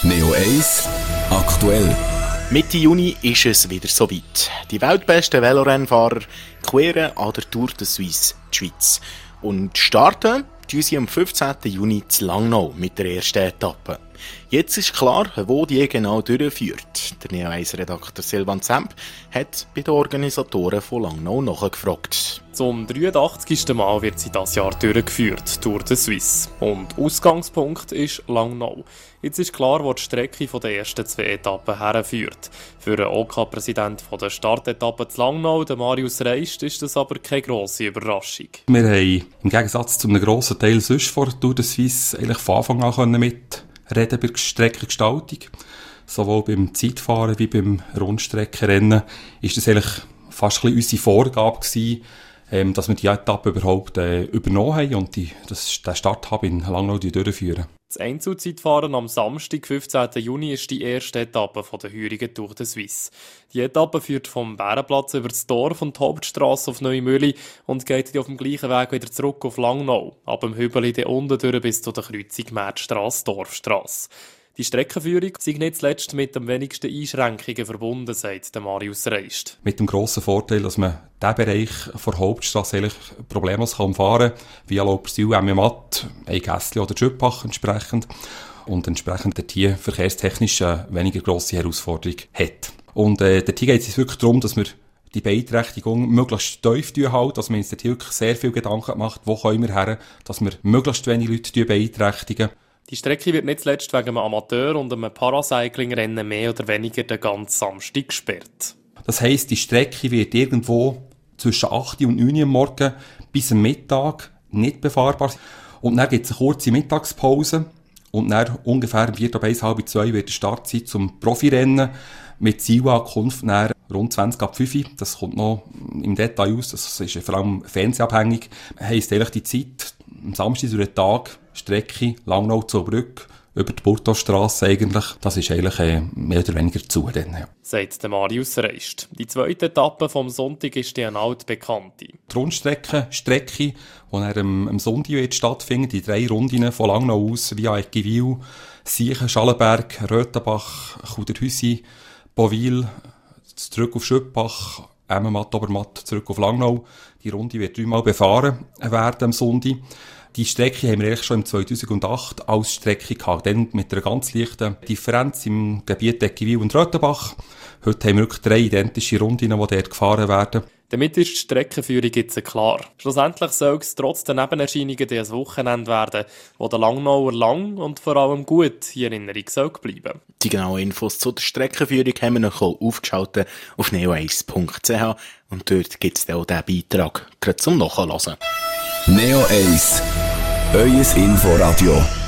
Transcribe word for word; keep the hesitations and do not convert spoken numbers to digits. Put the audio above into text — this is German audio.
Neo eins aktuell. Mitte Juni ist es wieder soweit. Die weltbesten Velorennfahrer queren an der Tour de Suisse die Schweiz. Und starten tun sie am fünfzehnten Juni zu Langnau mit der ersten Etappe. Jetzt ist klar, wo die genau durchführt. Der Neo eins Redakteur Silvan Zemp hat bei den Organisatoren von Langnau nachgefragt. Zum dreiundachtzigsten Mal wird sie dieses Jahr durchgeführt, Tour de Suisse. Und Ausgangspunkt ist Langnau. Jetzt ist klar, wo die Strecke der ersten zwei Etappen herführt. Für den OK-Präsident der Startetappe zu Langnau, den Marius Reist, ist das aber keine grosse Überraschung. Wir haben im Gegensatz zu einem grossen Teil sonst vor der Tour de Suisse eigentlich von Anfang an mitreden bei der Streckengestaltung. Sowohl beim Zeitfahren wie beim Rundstreckenrennen ist das eigentlich fast ein bisschen unsere Vorgabe gewesen, ähm, dass wir die Etappe überhaupt äh, übernommen haben und die, das, den Starthub in Langnau durchführen. Das Einzelzeitfahren am Samstag, fünfzehnten Juni, ist die erste Etappe der heurigen Tour de Suisse. Die Etappe führt vom Bärenplatz über das Dorf und die Hauptstrasse auf Neumühle und geht auf dem gleichen Weg wieder zurück auf Langnau, ab dem Hübeli dann unten durch bis zu der Kreuzung Märzstrasse-Dorfstrasse. Die Streckenführung sei nicht zuletzt mit den wenigsten Einschränkungen verbunden, sagt Marius Reist. Mit dem grossen Vorteil, dass man diesen Bereich der Hauptstrasse eigentlich problemlos umfahren kann, via Laupersil, Emmenmatt, Eigässli oder Schüppach entsprechend. Und entsprechend dort hier verkehrstechnisch eine weniger grosse Herausforderung hat. Und äh, dort geht es wirklich darum, dass wir die Beeinträchtigung möglichst tief halten, dass wir uns dort wirklich sehr viel Gedanken macht, wo können wir her, dass wir möglichst wenig Leute beeinträchtigen. Die Strecke wird nicht zuletzt wegen einem Amateur- und einem Paracycling-Rennen mehr oder weniger den ganzen Samstag gesperrt. Das heisst, die Strecke wird irgendwo zwischen acht und neun Uhr am Morgen bis am Mittag nicht befahrbar. Und dann gibt es eine kurze Mittagspause. Und dann ungefähr um Viertel ab eins, halb zwei wird die Startzeit zum Profirennen mit Zielankunft dann rund zwanzig ab fünf Uhr. Das kommt noch im Detail aus, das ist vor allem fernsehabhängig. Heisst eigentlich die Zeit am Samstag durch den Tag, Strecke Langnau zur Brücke, über die Burgdorfstrasse eigentlich, das ist eigentlich äh, mehr oder weniger zu. Dann, ja. Sagt Marius Reist. Die zweite Etappe vom Sonntag ist die altbekannte. Die Rundstrecke, Strecke, die dann am, am Sonntag wird stattfinden, die drei Runden von Langnau aus, via Eggiwil, Siechen, Schallenberg, Röthenbach, Chuderhüsi, Bowil, zurück auf Schüppach, Emmenmatt, Obermatt, zurück auf Langnau. Die Runde wird dreimal befahren werden am Sonntag. Die Strecke haben wir eigentlich schon im zweitausendacht als Strecke gehabt, dann mit einer ganz leichten Differenz im Gebiet Eggiwil und Röthenbach. Heute haben wir wirklich drei identische Runden, die dort gefahren werden. Damit ist die Streckenführung jetzt klar. Schlussendlich soll es trotz der Nebenerscheinungen ein Wochenende werden, wo der Langnauer lang und vor allem gut in Erinnerung soll bleiben. Die genauen Infos zu der Streckenführung haben wir noch aufgeschaltet auf neo eins punkt c h und dort gibt es auch diesen Beitrag gerade zum Nachhören. Neo eins, euer Inforadio.